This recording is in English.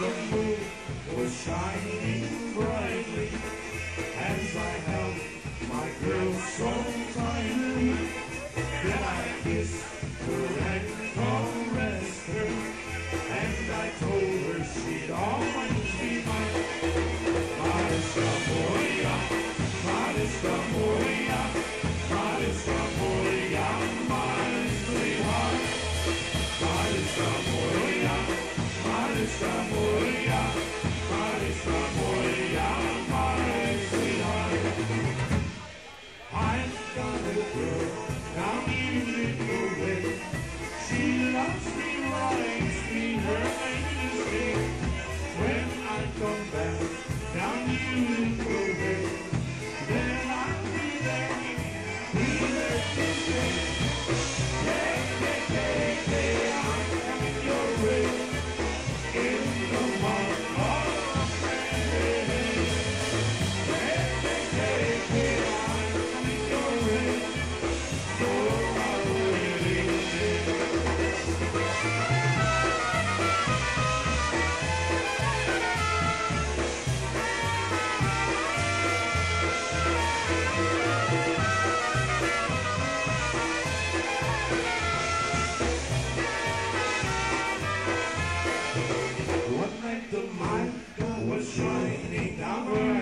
the moon was shining brightly as I held my girl so tightly. Then I kissed her and caressed her, and I told her she'd always be mine. Mariska Moria, Mariska Moria, Mariska Moria, my sweetheart. Mariska Moria, Mariska Moria, Mariska Moria, my sweetheart. I've got a girl down in Little Way. She loves me, likes me, her name is Jane. When I come back down in Little Way, then I'll be there to say, hey, hey, hey, hey, I'm coming your way in the month of May. Hey, hey, hey, hey, I'm coming your way for our wedding day. One night the moon was shining down her